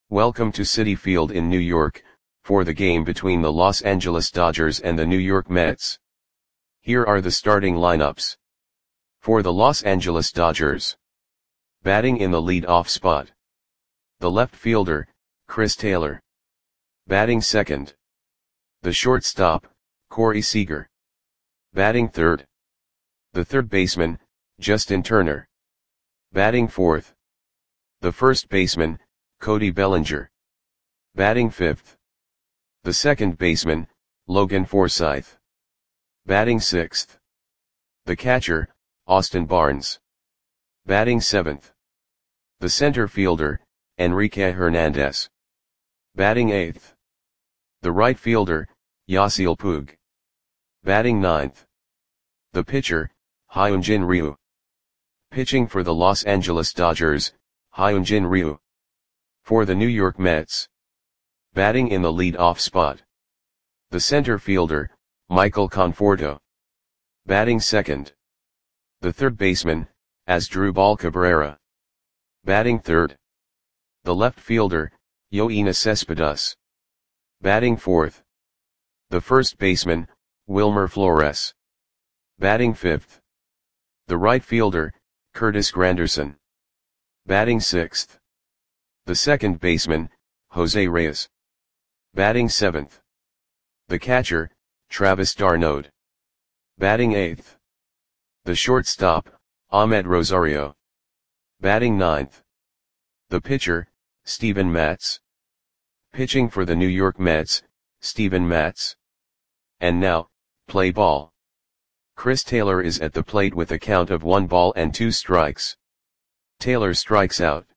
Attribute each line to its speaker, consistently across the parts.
Speaker 1: Welcome to Citi Field in New York, for the game between the Los Angeles Dodgers and the New York Mets. Here are the starting lineups. For the Los Angeles Dodgers. Batting in the lead-off spot. The left fielder, Chris Taylor. Batting second. The shortstop, Corey Seager. Batting third. The third baseman, Justin Turner. Batting fourth. The first baseman, Cody Bellinger. Batting fifth. The second baseman, Logan Forsythe. Batting sixth. The catcher, Austin Barnes. Batting seventh. The center fielder, Enrique Hernandez. Batting eighth. The right fielder, Yasiel Puig. Batting ninth. The pitcher, Hyunjin Ryu. Pitching for the Los Angeles Dodgers, Hyunjin Ryu. For the New York Mets. Batting in the lead-off spot. The center fielder, Michael Conforto. Batting second. The third baseman, Asdrubal Cabrera. Batting third. The left fielder, Yoenis Cespedes. Batting fourth. The first baseman, Wilmer Flores. Batting fifth. The right fielder, Curtis Granderson. Batting sixth. The second baseman, Jose Reyes. Batting seventh. The catcher, Travis d'Arnaud. Batting eighth. The shortstop, Ahmed Rosario. Batting ninth. The pitcher, Steven Matz. Pitching for the New York Mets, Steven Matz. And now, play ball. Chris Taylor is at the plate with a count of 1 ball and 2 strikes. Taylor strikes out.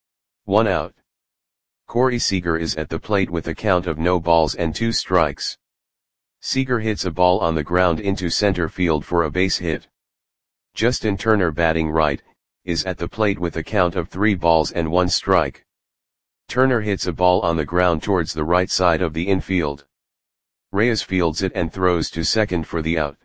Speaker 1: 1 out. Corey Seager is at the plate with a count of no balls and 2 strikes. Seager hits a ball on the ground into center field for a base hit. Justin Turner, batting right, is at the plate with a count of 3 balls and 1 strike. Turner hits a ball on the ground towards the right side of the infield. Reyes fields it and throws to second for the out.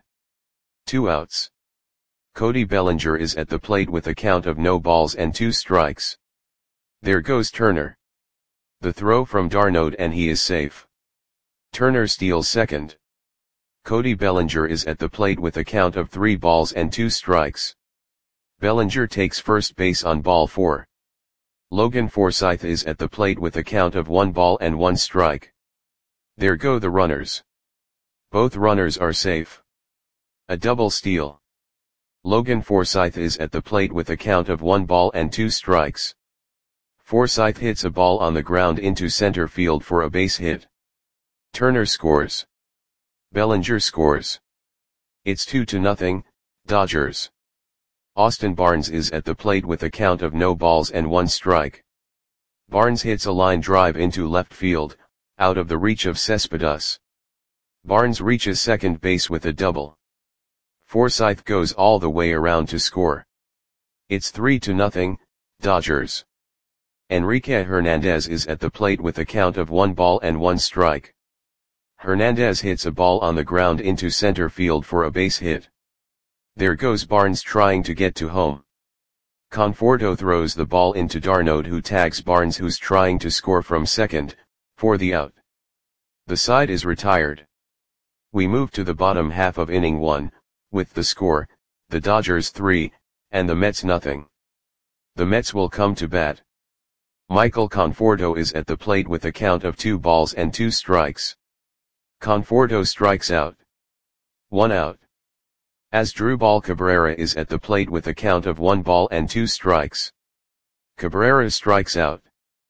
Speaker 1: 2 outs. Cody Bellinger is at the plate with a count of no balls and 2 strikes. There goes Turner. The throw from d'Arnaud and he is safe. Turner steals second. Cody Bellinger is at the plate with a count of 3 balls and 2 strikes. Bellinger takes first base on ball 4. Logan Forsythe is at the plate with a count of 1 ball and 1 strike. There go the runners. Both runners are safe. A double steal. Logan Forsythe is at the plate with a count of 1 ball and 2 strikes. Forsythe hits a ball on the ground into center field for a base hit. Turner scores. Bellinger scores. It's 2-0, Dodgers. Austin Barnes is at the plate with a count of no balls and 1 strike. Barnes hits a line drive into left field, out of the reach of Cespedes. Barnes reaches second base with a double. Forsythe goes all the way around to score. It's 3-0, Dodgers. Enrique Hernandez is at the plate with a count of 1 ball and 1 strike. Hernandez hits a ball on the ground into center field for a base hit. There goes Barnes trying to get to home. Conforto throws the ball into d'Arnaud, who tags Barnes, who's trying to score from second, for the out. The side is retired. We move to the bottom half of inning 1, with the score, the Dodgers 3, and the Mets nothing. The Mets will come to bat. Michael Conforto is at the plate with a count of 2 balls and 2 strikes. Conforto strikes out. 1 out. Asdrubal Cabrera is at the plate with a count of 1 ball and 2 strikes. Cabrera strikes out.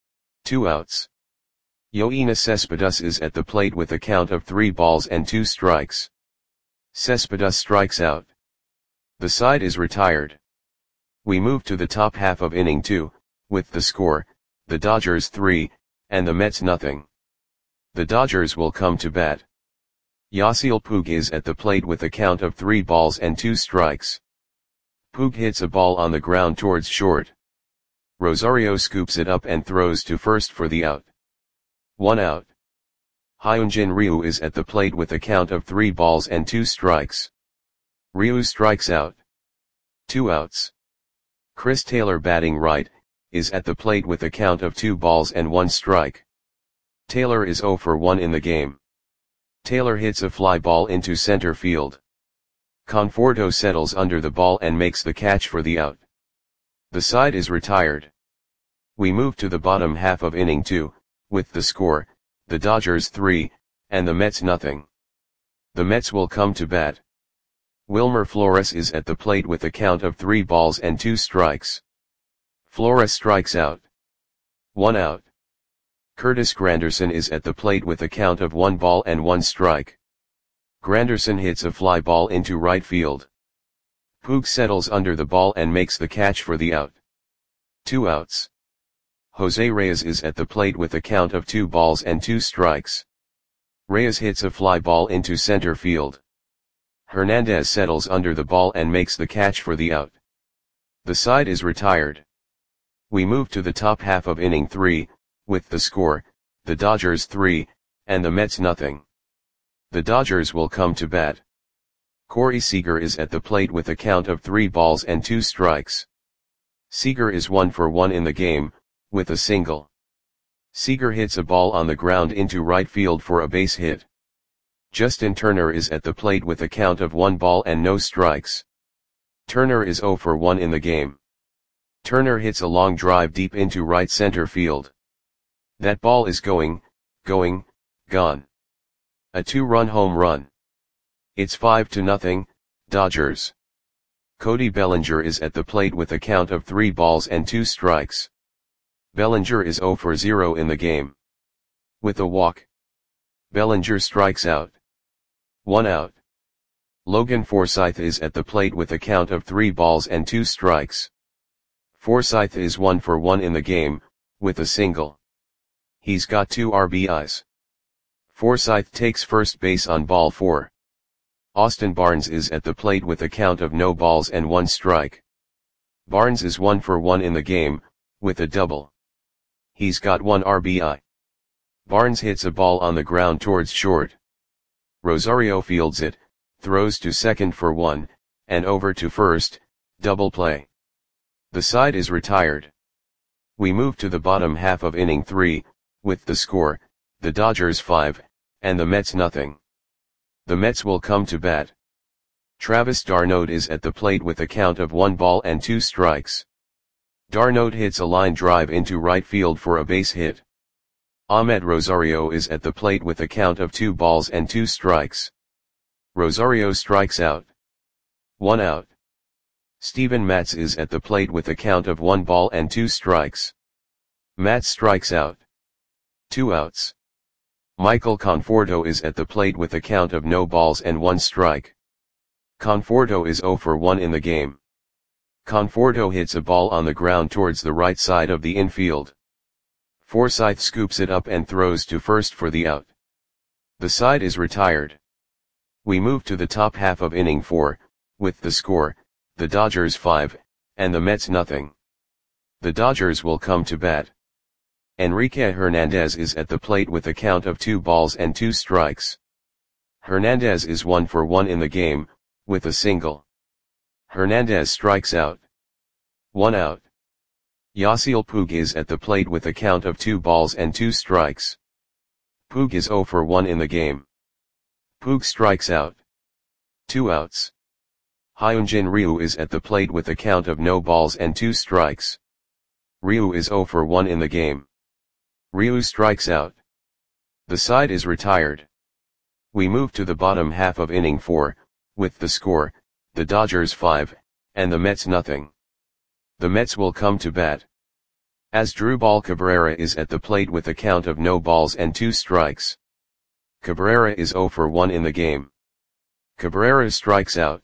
Speaker 1: 2 outs. Yoenis Cespedes is at the plate with a count of 3 balls and 2 strikes. Cespedes strikes out. The side is retired. We move to the top half of inning 2, with the score, the Dodgers 3, and the Mets nothing. The Dodgers will come to bat. Yasiel Puig is at the plate with a count of 3 balls and 2 strikes. Puig hits a ball on the ground towards short. Rosario scoops it up and throws to first for the out. 1 out. Hyunjin Ryu is at the plate with a count of 3 balls and 2 strikes. Ryu strikes out. 2 outs. Chris Taylor, batting right, is at the plate with a count of 2 balls and 1 strike. Taylor is 0 for 1 in the game. Taylor hits a fly ball into center field. Conforto settles under the ball and makes the catch for the out. The side is retired. We move to the bottom half of inning 2, with the score, the Dodgers 3, and the Mets nothing. The Mets will come to bat. Wilmer Flores is at the plate with a count of 3 balls and 2 strikes. Flores strikes out. 1 out. Curtis Granderson is at the plate with a count of 1 ball and 1 strike. Granderson hits a fly ball into right field. Puig settles under the ball and makes the catch for the out. 2 outs. Jose Reyes is at the plate with a count of 2 balls and 2 strikes. Reyes hits a fly ball into center field. Hernandez settles under the ball and makes the catch for the out. The side is retired. We move to the top half of inning 3, with the score, the Dodgers 3, and the Mets nothing. The Dodgers will come to bat. Corey Seager is at the plate with a count of 3 balls and 2 strikes. Seager is 1 for 1 in the game, with a single. Seager hits a ball on the ground into right field for a base hit. Justin Turner is at the plate with a count of 1 ball and no strikes. Turner is 0 for 1 in the game. Turner hits a long drive deep into right center field. That ball is gone. A 2-run home run. It's 5-0, Dodgers. Cody Bellinger is at the plate with a count of 3 balls and 2 strikes. Bellinger is 0 for 0 in the game. With a walk. Bellinger strikes out. 1 out. Logan Forsythe is at the plate with a count of 3 balls and 2 strikes. Forsythe is 1 for 1 in the game, with a single. He's got 2 RBIs. Forsythe takes first base on ball 4. Austin Barnes is at the plate with a count of no balls and 1 strike. Barnes is 1 for 1 in the game, with a double. He's got 1 RBI. Barnes hits a ball on the ground towards short. Rosario fields it, throws to second for 1, and over to first, double play. The side is retired. We move to the bottom half of inning 3, with the score, the Dodgers 5, and the Mets nothing. The Mets will come to bat. Travis d'Arnaud is at the plate with a count of 1 ball and 2 strikes. D'Arnaud hits a line drive into right field for a base hit. Ahmed Rosario is at the plate with a count of 2 balls and 2 strikes. Rosario strikes out. 1 out. Steven Matz is at the plate with a count of 1 ball and 2 strikes. Matz strikes out. 2 outs. Michael Conforto is at the plate with a count of no balls and 1 strike. Conforto is 0 for 1 in the game. Conforto hits a ball on the ground towards the right side of the infield. Forsythe scoops it up and throws to first for the out. The side is retired. We move to the top half of inning 4, with the score, the Dodgers 5, and the Mets nothing. The Dodgers will come to bat. Enrique Hernandez is at the plate with a count of 2 balls and 2 strikes. Hernandez is 1 for 1 in the game, with a single. Hernandez strikes out. 1 out. Yasiel Puig is at the plate with a count of 2 balls and 2 strikes. Puig is 0 for 1 in the game. Puig strikes out. 2 outs. Hyunjin Ryu is at the plate with a count of no balls and 2 strikes. Ryu is 0 for 1 in the game. Ryu strikes out. The side is retired. We move to the bottom half of inning 4, with the score, the Dodgers 5, and the Mets nothing. The Mets will come to bat. Asdrubal Cabrera is at the plate with a count of no balls and 2 strikes. Cabrera is 0 for 1 in the game. Cabrera strikes out.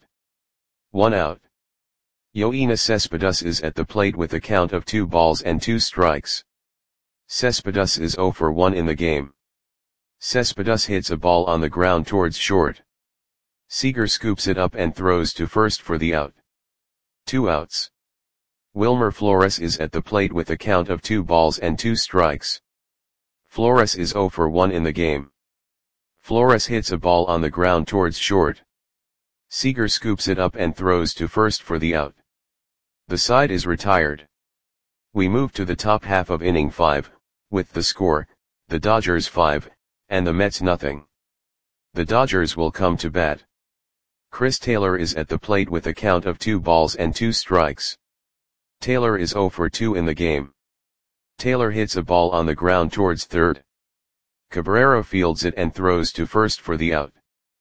Speaker 1: 1 out. Yoenis Cespedes is at the plate with a count of 2 balls and 2 strikes. Cespedes is 0 for 1 in the game. Cespedes hits a ball on the ground towards short. Seager scoops it up and throws to first for the out. 2 outs. Wilmer Flores is at the plate with a count of 2 balls and 2 strikes. Flores is 0 for 1 in the game. Flores hits a ball on the ground towards short. Seager scoops it up and throws to first for the out. The side is retired. We move to the top half of inning 5, with the score, the Dodgers 5, and the Mets nothing. The Dodgers will come to bat. Chris Taylor is at the plate with a count of 2 balls and 2 strikes. Taylor is 0 for 2 in the game. Taylor hits a ball on the ground towards third. Cabrera fields it and throws to first for the out.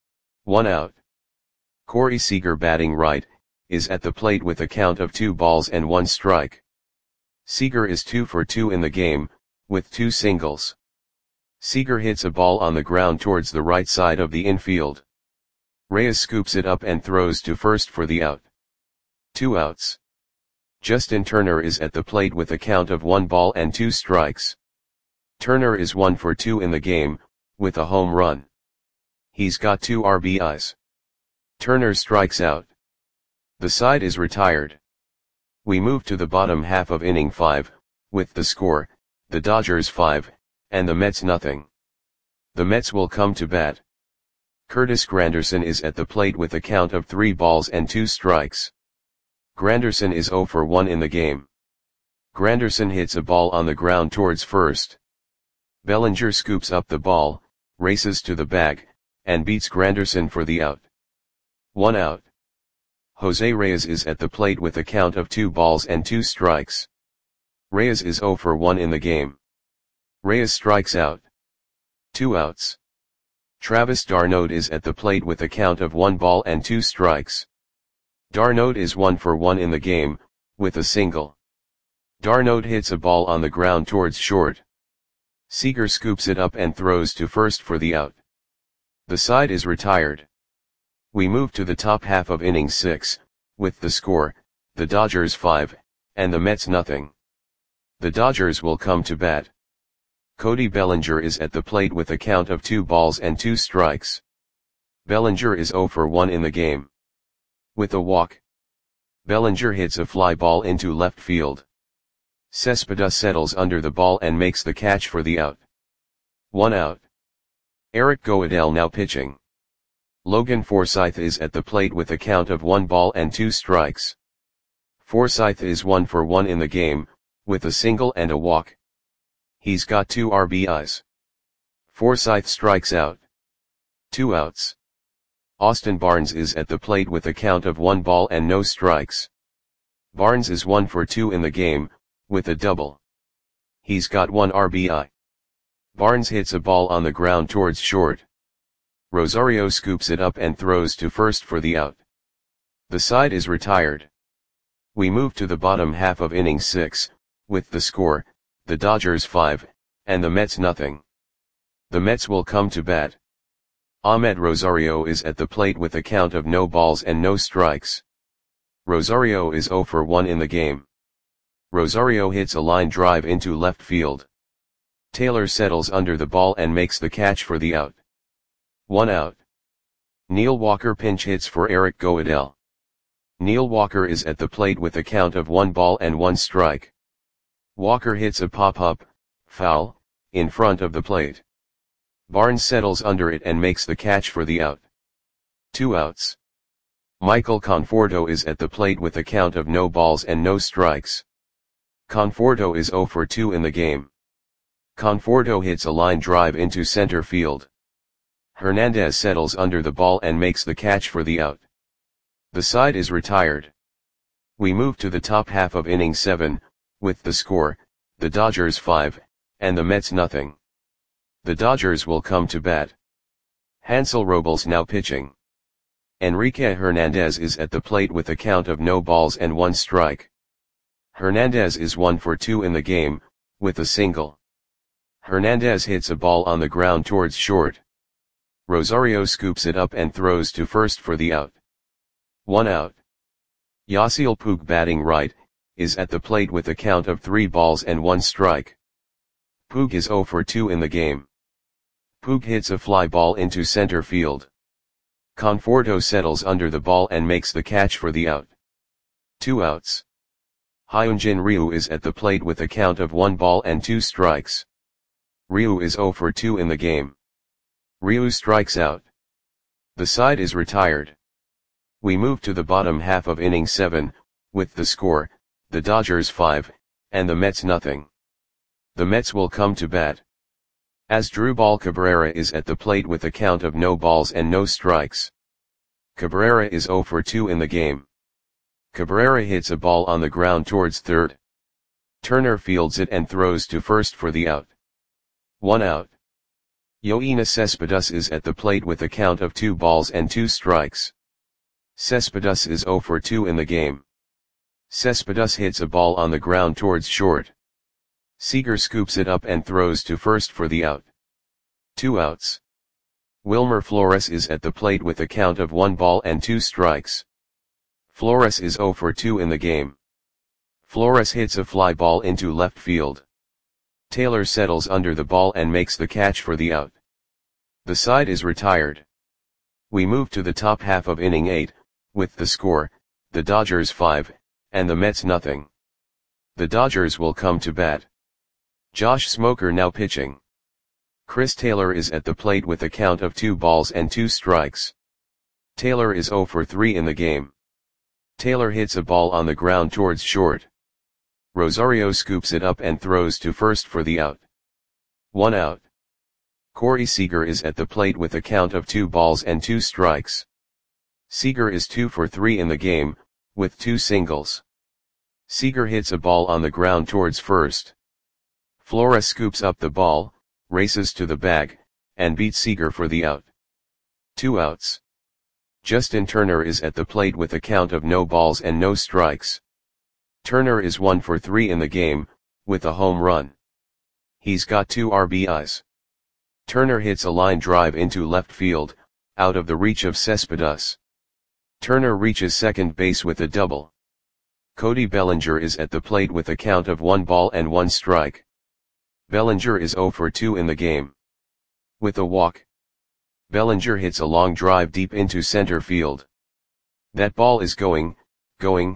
Speaker 1: 1 out. Corey Seager, batting right, is at the plate with a count of 2 balls and 1 strike. Seager is 2 for 2 in the game, with 2 singles. Seager hits a ball on the ground towards the right side of the infield. Reyes scoops it up and throws to first for the out. 2 outs. Justin Turner is at the plate with a count of 1 ball and 2 strikes. Turner is 1 for 2 in the game, with a home run. He's got 2 RBIs. Turner strikes out. The side is retired. We move to the bottom half of inning 5, with the score, the Dodgers 5, and the Mets nothing. The Mets will come to bat. Curtis Granderson is at the plate with a count of 3 balls and 2 strikes. Granderson is 0 for 1 in the game. Granderson hits a ball on the ground towards first. Bellinger scoops up the ball, races to the bag, and beats Granderson for the out. 1 out. Jose Reyes is at the plate with a count of 2 balls and 2 strikes. Reyes is 0 for 1 in the game. Reyes strikes out. 2 outs. Travis d'Arnaud is at the plate with a count of 1 ball and 2 strikes. d'Arnaud is 1 for 1 in the game, with a single. d'Arnaud hits a ball on the ground towards short. Seager scoops it up and throws to first for the out. The side is retired. We move to the top half of inning 6, with the score, the Dodgers 5, and the Mets nothing. The Dodgers will come to bat. Cody Bellinger is at the plate with a count of 2 balls and 2 strikes. Bellinger is 0 for 1 in the game. With a walk. Bellinger hits a fly ball into left field. Cespedes settles under the ball and makes the catch for the out. 1 out. Eric Goeddel now pitching. Logan Forsythe is at the plate with a count of 1 ball and 2 strikes. Forsythe is 1 for 1 in the game, with a single and a walk. He's got 2 RBIs. Forsythe strikes out. 2 outs. Austin Barnes is at the plate with a count of 1 ball and no strikes. Barnes is 1 for 2 in the game, with a double. He's got 1 RBI. Barnes hits a ball on the ground towards short. Rosario scoops it up and throws to first for the out. The side is retired. We move to the bottom half of inning 6, with the score, the Dodgers 5, and the Mets nothing. The Mets will come to bat. Ahmed Rosario is at the plate with a count of no balls and no strikes. Rosario is 0 for 1 in the game. Rosario hits a line drive into left field. Taylor settles under the ball and makes the catch for the out. 1 out. Neil Walker pinch hits for Eric Goeddel. Neil Walker is at the plate with a count of 1 ball and 1 strike. Walker hits a pop-up, foul, in front of the plate. Barnes settles under it and makes the catch for the out. 2 outs. Michael Conforto is at the plate with a count of no balls and no strikes. Conforto is 0 for 2 in the game. Conforto hits a line drive into center field. Hernandez settles under the ball and makes the catch for the out. The side is retired. We move to the top half of inning 7, with the score, the Dodgers 5, and the Mets nothing. The Dodgers will come to bat. Hansel Robles now pitching. Enrique Hernandez is at the plate with a count of no balls and 1 strike. Hernandez is 1 for 2 in the game, with a single. Hernandez hits a ball on the ground towards short. Rosario scoops it up and throws to first for the out. 1 out. Yasiel Puig, batting right, is at the plate with a count of 3 balls and 1 strike. Puig is 0 for 2 in the game. Puig hits a fly ball into center field. Conforto settles under the ball and makes the catch for the out. 2 outs. Hyunjin Ryu is at the plate with a count of 1 ball and 2 strikes. Ryu is 0 for 2 in the game. Ryu strikes out. The side is retired. We move to the bottom half of inning 7, with the score, the Dodgers 5, and the Mets nothing. The Mets will come to bat. Asdrubal Cabrera is at the plate with a count of no balls and no strikes. Cabrera is 0 for 2 in the game. Cabrera hits a ball on the ground towards third. Turner fields it and throws to first for the out. 1 out. Yoenis Cespedes is at the plate with a count of 2 balls and 2 strikes. Cespedes is 0 for 2 in the game. Cespedes hits a ball on the ground towards short. Seager scoops it up and throws to first for the out. 2 outs. Wilmer Flores is at the plate with a count of 1 ball and 2 strikes. Flores is 0 for 2 in the game. Flores hits a fly ball into left field. Taylor settles under the ball and makes the catch for the out. The side is retired. We move to the top half of inning 8, with the score, the Dodgers 5, and the Mets nothing. The Dodgers will come to bat. Josh Smoker now pitching. Chris Taylor is at the plate with a count of 2 balls and 2 strikes. Taylor is 0 for 3 in the game. Taylor hits a ball on the ground towards short. Rosario scoops it up and throws to first for the out. 1 out. Corey Seager is at the plate with a count of 2 balls and 2 strikes. Seager is 2 for 3 in the game, with 2 singles. Seager hits a ball on the ground towards first. Flores scoops up the ball, races to the bag, and beats Seager for the out. 2 outs. Justin Turner is at the plate with a count of no balls and no strikes. Turner is 1 for 3 in the game, with a home run. He's got 2 RBIs. Turner hits a line drive into left field, out of the reach of Cespedes. Turner reaches second base with a double. Cody Bellinger is at the plate with a count of 1 ball and 1 strike. Bellinger is 0 for 2 in the game. With a walk. Bellinger hits a long drive deep into center field. That ball is going, gone.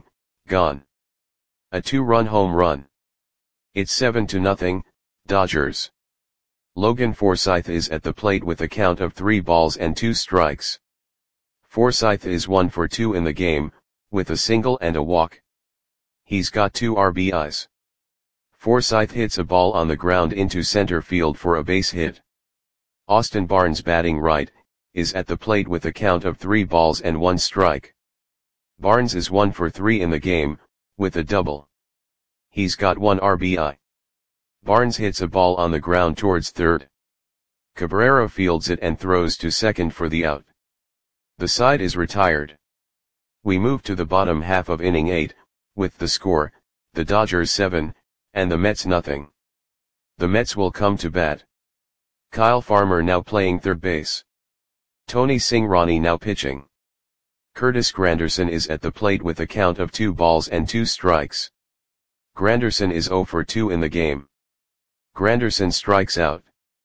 Speaker 1: A 2-run home run. It's 7-0, Dodgers. Logan Forsythe is at the plate with a count of 3 balls and 2 strikes. Forsythe is 1 for 2 in the game, with a single and a walk. He's got 2 RBIs. Forsythe hits a ball on the ground into center field for a base hit. Austin Barnes, batting right, is at the plate with a count of 3 balls and 1 strike. Barnes is 1 for 3 in the game, with a double. He's got 1 RBI. Barnes hits a ball on the ground towards third. Cabrera fields it and throws to second for the out. The side is retired. We move to the bottom half of inning 8, with the score, the Dodgers 7, and the Mets nothing. The Mets will come to bat. Kyle Farmer now playing third base. Tony Cingrani now pitching. Curtis Granderson is at the plate with a count of 2 balls and 2 strikes. Granderson is 0 for 2 in the game. Granderson strikes out.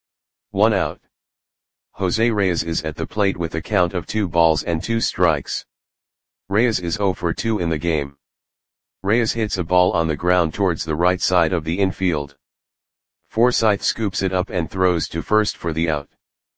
Speaker 1: 1 out. Jose Reyes is at the plate with a count of 2 balls and 2 strikes. Reyes is 0 for 2 in the game. Reyes hits a ball on the ground towards the right side of the infield. Forsythe scoops it up and throws to first for the out.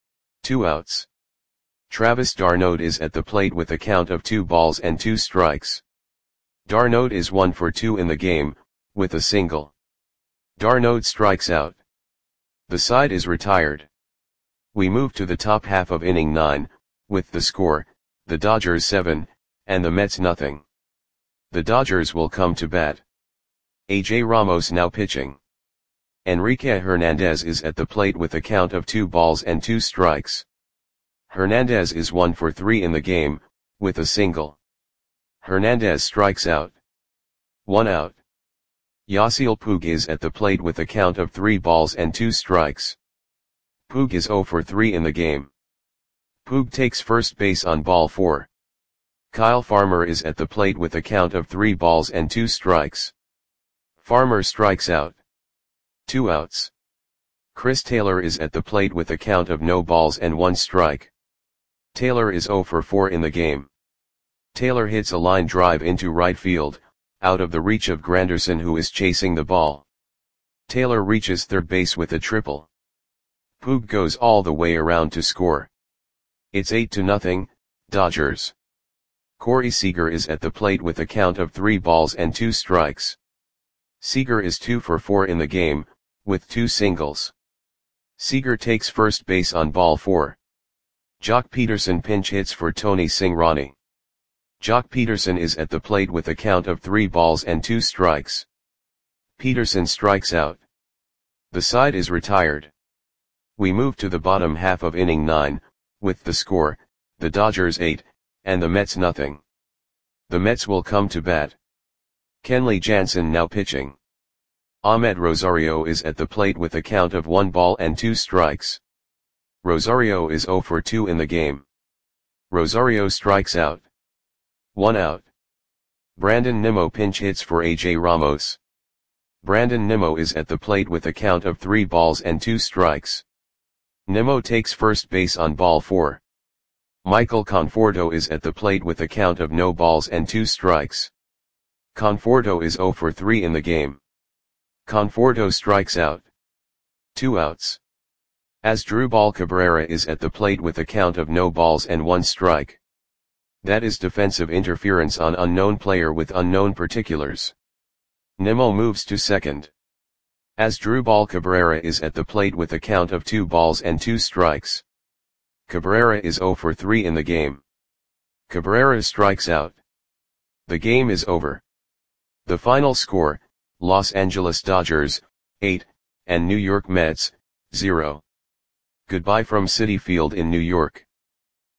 Speaker 1: 2 outs. Travis d'Arnaud is at the plate with a count of 2 balls and 2 strikes. d'Arnaud is 1 for 2 in the game, with a single. d'Arnaud strikes out. The side is retired. We move to the top half of inning 9, with the score, the Dodgers 7, and the Mets nothing. The Dodgers will come to bat. A.J. Ramos now pitching. Enrique Hernandez is at the plate with a count of 2 balls and 2 strikes. Hernandez is 1 for 3 in the game, with a single. Hernandez strikes out. 1 out. Yasiel Puig is at the plate with a count of 3 balls and 2 strikes. Puig is 0 for 3 in the game. Puig takes first base on ball 4. Kyle Farmer is at the plate with a count of 3 balls and 2 strikes. Farmer strikes out. 2 outs. Chris Taylor is at the plate with a count of no balls and 1 strike. Taylor is 0 for 4 in the game. Taylor hits a line drive into right field, out of the reach of Granderson, who is chasing the ball. Taylor reaches third base with a triple. Puig goes all the way around to score. It's 8-0, Dodgers. Corey Seager is at the plate with a count of 3 balls and 2 strikes. Seager is 2 for 4 in the game, with 2 singles. Seager takes first base on ball 4. Jock Peterson pinch hits for Tony Cingrani. Jock Peterson is at the plate with a count of 3 balls and 2 strikes. Peterson strikes out. The side is retired. We move to the bottom half of inning 9, with the score, the Dodgers 8, and the Mets nothing. The Mets will come to bat. Kenley Jansen now pitching. Ahmed Rosario is at the plate with a count of 1 ball and 2 strikes. Rosario is 0 for 2 in the game. Rosario strikes out. 1 out. Brandon Nimmo pinch hits for A.J. Ramos. Brandon Nimmo is at the plate with a count of 3 balls and 2 strikes. Nimmo takes first base on ball 4. Michael Conforto is at the plate with a count of no balls and 2 strikes. Conforto is 0 for 3 in the game. Conforto strikes out. 2 outs. Asdrubal Cabrera is at the plate with a count of no balls and 1 strike. That is defensive interference on unknown player with unknown particulars. Nimmo moves to second. Asdrubal Cabrera is at the plate with a count of 2 balls and 2 strikes. Cabrera is 0 for 3 in the game. Cabrera strikes out. The game is over. The final score, Los Angeles Dodgers, 8, and New York Mets, 0. Goodbye from Citi Field in New York.